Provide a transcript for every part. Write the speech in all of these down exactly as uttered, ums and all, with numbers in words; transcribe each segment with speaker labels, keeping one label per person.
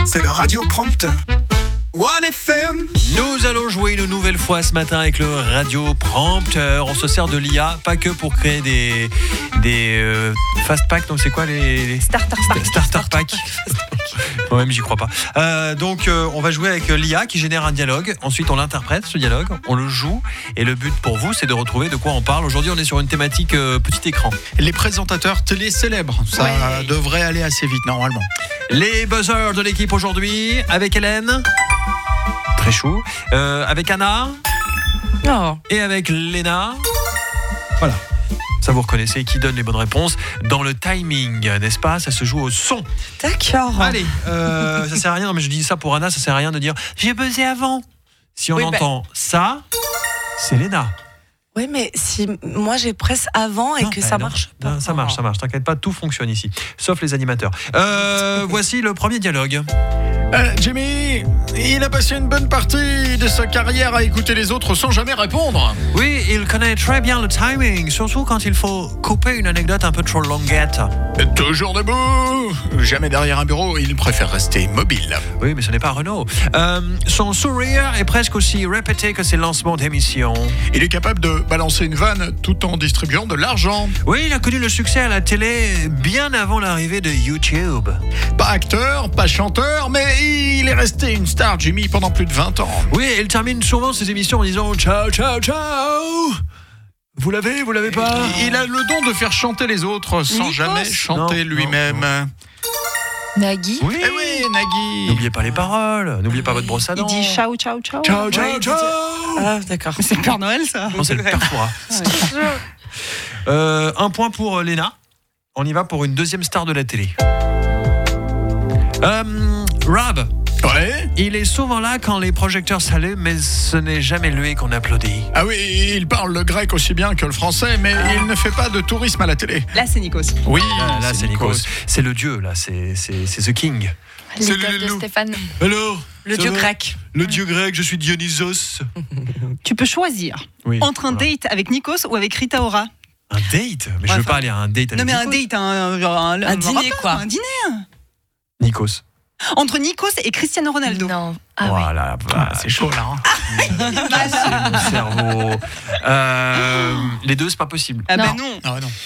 Speaker 1: c'est le Radio Prompteur. one F M.
Speaker 2: Nous allons jouer une nouvelle fois ce matin avec le Radio Prompteur. On se sert de l'I A, pas que pour créer des, des euh, fast packs, donc c'est quoi les, les...
Speaker 3: Starter pack.
Speaker 2: Starter pack. Moi-même, j'y crois pas. Euh, donc, euh, on va jouer avec l'I A qui génère un dialogue. Ensuite, on l'interprète, ce dialogue. On le joue. Et le but pour vous, c'est de retrouver de quoi on parle. Aujourd'hui, on est sur une thématique euh, petit écran.
Speaker 4: Les présentateurs télé célèbres, ça
Speaker 3: Ouais.
Speaker 4: devrait aller assez vite normalement.
Speaker 2: Les buzzers de l'équipe aujourd'hui, avec Hélène. Très chou. Euh, avec Anna.
Speaker 3: Oh.
Speaker 2: Et avec Léna. Voilà. Ça, vous reconnaissez qui donne les bonnes réponses dans le timing, n'est-ce pas? Ça se joue au son.
Speaker 3: D'accord.
Speaker 2: Allez, euh, ça sert à rien. Non, mais je dis ça pour Anna, ça sert à rien de dire j'ai buzzé avant. Si on
Speaker 3: Oui,
Speaker 2: entend ça, c'est Léna.
Speaker 3: Oui, mais si moi j'ai presse avant et
Speaker 2: Non,
Speaker 3: que
Speaker 2: bah
Speaker 3: ça
Speaker 2: non.
Speaker 3: marche pas.
Speaker 2: Non, ça marche, ça marche. T'inquiète pas, tout fonctionne ici, sauf les animateurs. Euh, voici le premier dialogue.
Speaker 4: Euh, Jimmy, il a passé une bonne partie de sa carrière à écouter les autres sans jamais répondre.
Speaker 2: Oui, il connaît très bien le timing, surtout quand il faut couper une anecdote un peu trop longuette.
Speaker 4: Toujours debout, jamais derrière un bureau, il préfère rester immobile.
Speaker 2: Oui, mais ce n'est pas Renaud. Euh, son sourire est presque aussi répété que ses lancements d'émissions.
Speaker 4: Il est capable de balancer une vanne tout en distribuant de l'argent.
Speaker 2: Oui, il a connu le succès à la télé bien avant l'arrivée de YouTube.
Speaker 4: Pas acteur, pas chanteur, mais il est resté une star, Jimmy, pendant plus de vingt ans.
Speaker 2: Oui, il termine souvent ses émissions en disant ciao, ciao, ciao. Vous l'avez, vous l'avez pas?
Speaker 4: Il a le don de faire chanter les autres sans
Speaker 3: Nikos
Speaker 4: jamais chanter
Speaker 2: Non,
Speaker 4: lui-même.
Speaker 3: Nagui.
Speaker 2: Oui.
Speaker 4: Eh oui, Nagui.
Speaker 2: N'oubliez pas les paroles, n'oubliez pas votre brosse à
Speaker 5: Il
Speaker 2: dents.
Speaker 5: dit ciao, ciao, ciao.
Speaker 2: Ciao, ciao,
Speaker 3: Ouais,
Speaker 2: ciao.
Speaker 3: Ah, d'accord.
Speaker 5: C'est le Père Noël, ça.
Speaker 2: Non, c'est le père Fouras. Euh, un point pour euh, Léna. On y va pour une deuxième star de la télé. Euh, Rob,
Speaker 4: Ouais.
Speaker 2: il est souvent là quand les projecteurs s'allument, mais ce n'est jamais lui qu'on applaudit.
Speaker 4: Ah oui, il parle le grec aussi bien que le français, mais il ne fait pas de tourisme à la télé.
Speaker 5: Là, c'est Nikos.
Speaker 4: Oui,
Speaker 2: Ah, là, c'est Nikos. C'est le dieu, là, c'est, c'est, c'est The King.
Speaker 4: C'est
Speaker 6: L'école
Speaker 4: le
Speaker 6: de
Speaker 4: loup.
Speaker 6: Stéphane.
Speaker 2: Alors,
Speaker 3: Le
Speaker 2: ça
Speaker 3: dieu
Speaker 2: va?
Speaker 3: grec.
Speaker 2: Le dieu grec, je suis Dionysos.
Speaker 5: Tu peux choisir
Speaker 2: Oui,
Speaker 5: entre un
Speaker 2: voilà.
Speaker 5: date avec Nikos ou avec Rita Ora.
Speaker 2: Un date? Mais je
Speaker 5: Ouais,
Speaker 2: veux pas
Speaker 5: enfin-
Speaker 2: aller à un date avec
Speaker 5: Non, mais un
Speaker 2: Nikos.
Speaker 5: date, un, genre un,
Speaker 3: Un dîner,
Speaker 5: repas,
Speaker 3: quoi.
Speaker 5: Un dîner.
Speaker 2: Nikos.
Speaker 5: Entre Nikos et Cristiano Ronaldo.
Speaker 6: Non. Ah ouais.
Speaker 2: Voilà,
Speaker 4: Ah, c'est chaud là. hein.
Speaker 2: c'est mon cerveau. Euh, les deux, c'est pas possible.
Speaker 5: Ah
Speaker 6: Non.
Speaker 5: ben non.
Speaker 4: Ah ouais, non.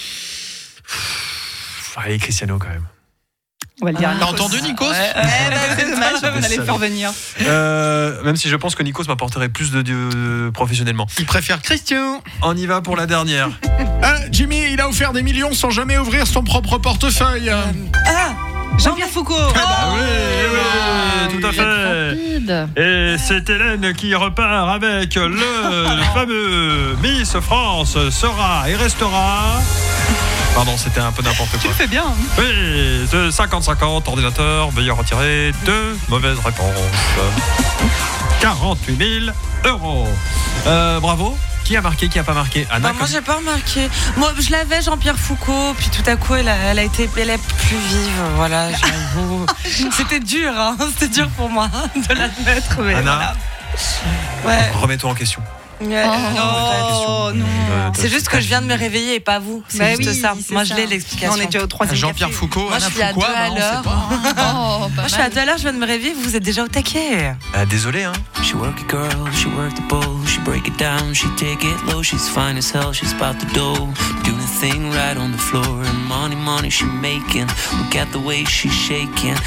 Speaker 2: Pff, Allez, Cristiano quand même.
Speaker 5: On va le dire. à
Speaker 4: T'as
Speaker 5: Nikos.
Speaker 4: entendu Nikos
Speaker 5: Eh ben, c'est dommage, on allait le
Speaker 2: savais.
Speaker 5: faire venir.
Speaker 2: Euh, même si je pense que Nikos m'apporterait plus de, de professionnellement.
Speaker 4: Il préfère Christian.
Speaker 2: On y va pour la dernière.
Speaker 4: Ah, Jimmy, il a offert des millions sans jamais ouvrir son propre portefeuille.
Speaker 5: Ah, Jean-Pierre Foucault.
Speaker 2: Ah oui, oui, tout à fait.
Speaker 6: Rapide.
Speaker 2: Et c'est Hélène qui repart avec le, le fameux Miss France sera et restera. Pardon, c'était un peu n'importe
Speaker 5: Tu
Speaker 2: quoi.
Speaker 5: le fais bien.
Speaker 2: Oui, de cinquante cinquante, ordinateur, veuillez retirer deux mauvaises réponses. quarante-huit mille euros. Euh, bravo. Qui a marqué, qui a pas marqué? Anna,
Speaker 3: Bah, moi
Speaker 2: comme-
Speaker 3: j'ai pas remarqué. Moi je l'avais Jean-Pierre Foucault, puis tout à coup elle a, elle a été elle est plus vive, voilà, j'avoue. C'était dur, hein, c'était dur pour moi de l'admettre, mais
Speaker 2: Anna,
Speaker 3: voilà. Ouais.
Speaker 2: remets-toi en question.
Speaker 3: Ouais.
Speaker 5: Oh non.
Speaker 2: Euh,
Speaker 3: C'est juste que je viens de me réveiller et pas vous. C'est
Speaker 5: Bah
Speaker 3: juste
Speaker 5: oui,
Speaker 3: ça.
Speaker 5: c'est
Speaker 3: Moi
Speaker 5: ça.
Speaker 3: je l'ai l'explication.
Speaker 5: On est déjà au troisième
Speaker 4: Jean-Pierre
Speaker 5: café.
Speaker 4: Foucault,
Speaker 3: Moi,
Speaker 4: Anna
Speaker 3: je suis à
Speaker 4: Foucault,
Speaker 3: deux à
Speaker 4: non, c'est
Speaker 3: l'heure.
Speaker 4: pas.
Speaker 6: Oh, pas
Speaker 3: Moi je suis à
Speaker 6: mal.
Speaker 3: deux à l'heure, je viens de me réveiller, vous êtes déjà au taquet.
Speaker 2: Ah, désolé, hein.
Speaker 7: She work it, girl, she work the bowl, she break it down, she take it low, she's fine as hell, she's about the dough, doing a thing right on the floor, and money, money she making, look at the way she's shaking,